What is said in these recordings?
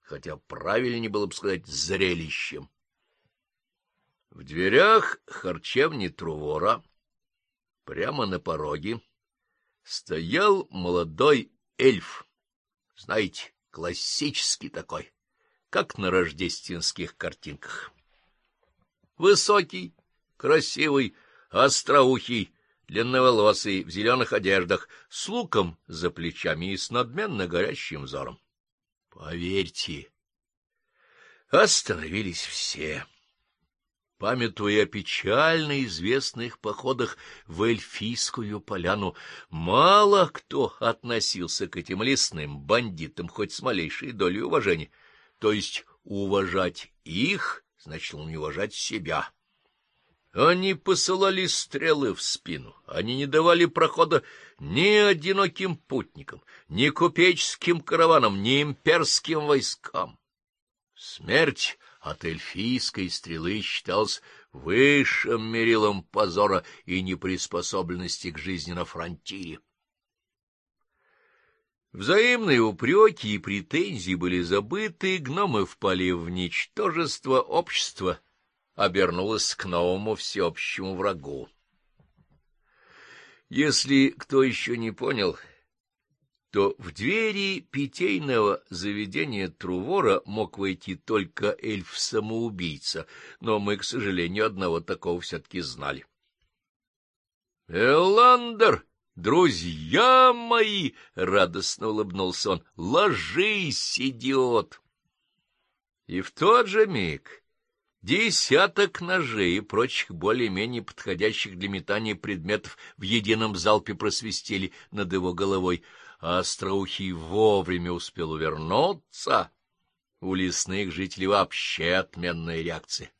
хотя правильнее было бы сказать зрелищем. В дверях харчевни Трувора, прямо на пороге, стоял молодой эльф, знаете, классический такой, как на рождественских картинках. Высокий, красивый, остроухий, длинноволосый, в зеленых одеждах, с луком за плечами и с надменно горящим взором. Поверьте, остановились все, памятуя о печально известных походах в Эльфийскую поляну. Мало кто относился к этим лесным бандитам хоть с малейшей долей уважения, то есть уважать их значило не уважать себя. Они посылали стрелы в спину, они не давали прохода ни одиноким путникам, ни купеческим караванам, ни имперским войскам. Смерть от эльфийской стрелы считалась высшим мерилом позора и неприспособленности к жизни на фронтире. Взаимные упреки и претензии были забыты, гномы впали в ничтожество, общество обернулось к новому всеобщему врагу. Если кто еще не понял, то в двери питейного заведения Трувора мог войти только эльф-самоубийца, но мы, к сожалению, одного такого все-таки знали. — Эландер! Друзья мои! — радостно улыбнулся он. — Ложись, идиот! И в тот же миг десяток ножей и прочих более-менее подходящих для метания предметов в едином залпе просвистели над его головой, а остроухий вовремя успел увернуться. У лесных жителей вообще отменная реакция.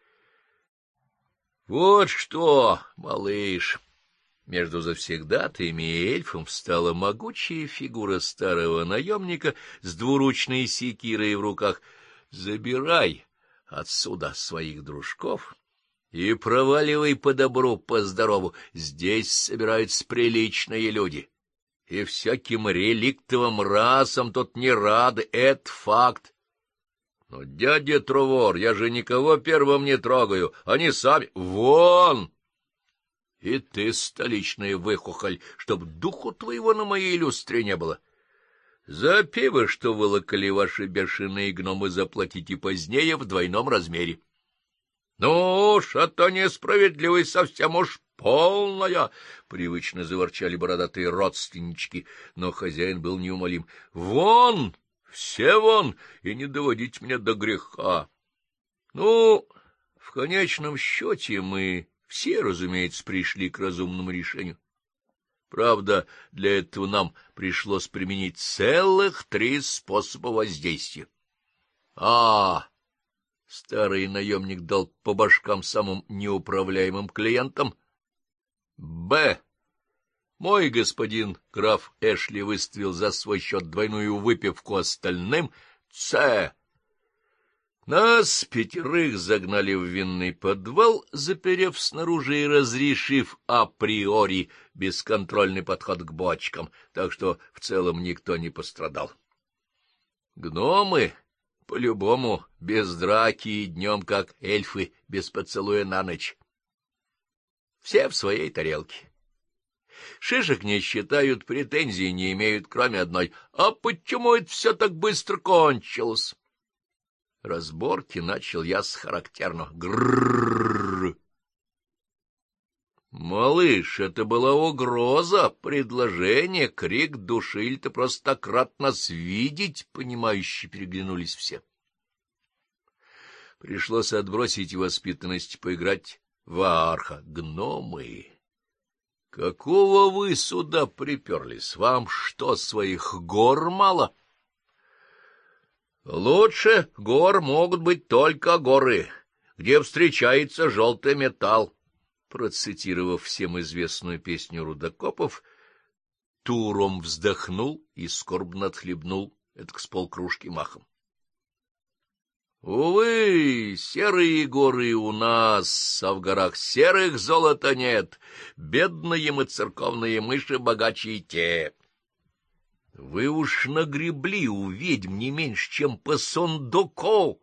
— Вот что, малыш! Между завсегдатаями и эльфом встала могучая фигура старого наемника с двуручной секирой в руках. — Забирай отсюда своих дружков и проваливай по добру, по здорову. Здесь собираются приличные люди, и всяким реликтовым расам тут не рады, это факт. Но, дядя Трувор, я же никого первым не трогаю, они сами... Вон! И ты, столичная выхухоль, чтоб духу твоего на моей люстре не было. За пиво, что вылокали ваши бешеные гномы, заплатите позднее в двойном размере. Ну уж, а то несправедливость совсем уж полная, — привычно заворчали бородатые родственнички, но хозяин был неумолим. Вон, все вон, и не доводите меня до греха. Ну, в конечном счете мы все, разумеется, пришли к разумному решению. Правда, для этого нам пришлось применить целых 3 способа воздействия. Старый наемник дал по башкам самым неуправляемым клиентам. Мой господин граф Эшли выставил за свой счет двойную выпивку остальным. Нас 5 загнали в винный подвал, заперев снаружи и разрешив априори бесконтрольный подход к бочкам, так что в целом никто не пострадал. Гномы, по-любому, без драки и днем, как эльфы, без поцелуя на ночь. Все в своей тарелке. Шишек не считают, претензий не имеют, кроме одной. А почему это все так быстро кончилось? Разборки начал я с характерно. Грррррр. Малыш, это была угроза, предложение, крик души, или ты просто так рад нас видеть? Понимающе переглянулись все. Пришлось отбросить воспитанность, поиграть в арха. Гномы, какого вы сюда приперлись? Вам что, своих гор мало? Лучше гор могут быть только горы, где встречается желтый металл. Процитировав всем известную песню рудокопов, Туром вздохнул и скорбно отхлебнул этак с полкружки махом. Увы, серые горы у нас, а в горах серых золота нет. Бедные мы церковные мыши, богаче и те. Вы уж нагребли у ведьм не меньше, чем по сундуку.